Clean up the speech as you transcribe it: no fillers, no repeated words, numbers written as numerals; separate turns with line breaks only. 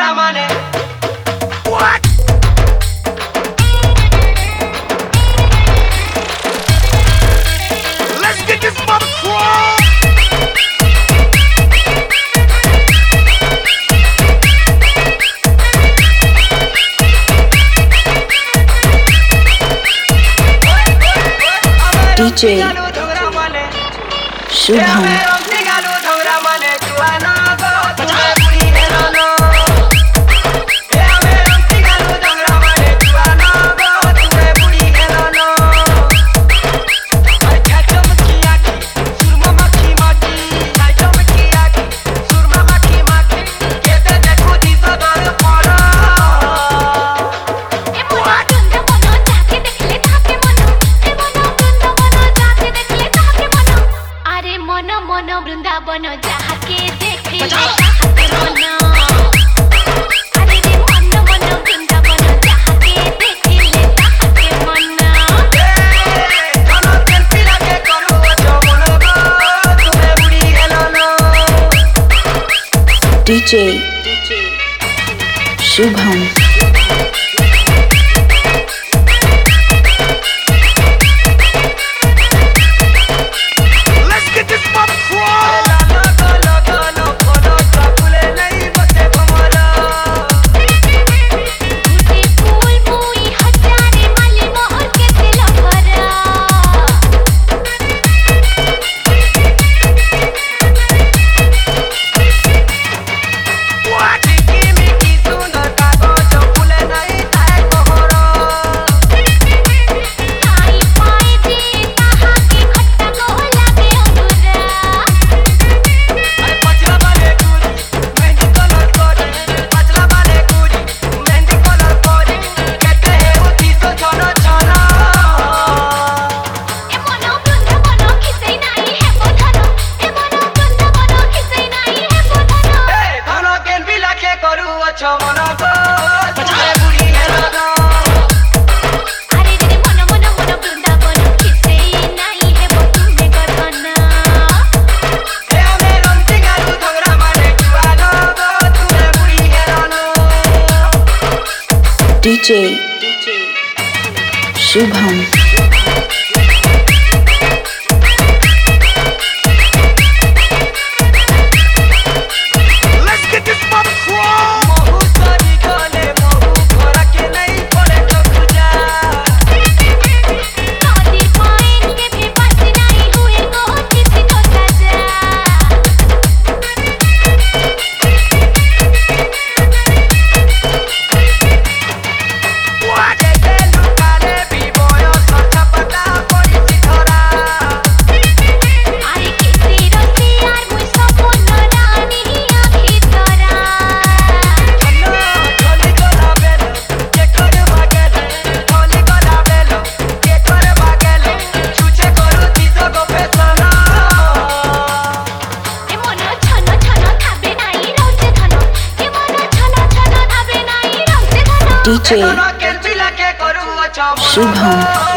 What? Let's get this mother crawl.
DJ Shubham
Vrindavan जाके देखे चाहते मनो अरे रे मन मन वृंदावन जाके देखे ले चाहते मनो
धनो सेल्फी लागे करू अच्छा मनो तुम्हें बुढ़ी hello no
DJ Shubham
Let's get this mother crawl.
DJ Shubham
Let's get this mother crawl.
DJ Shubham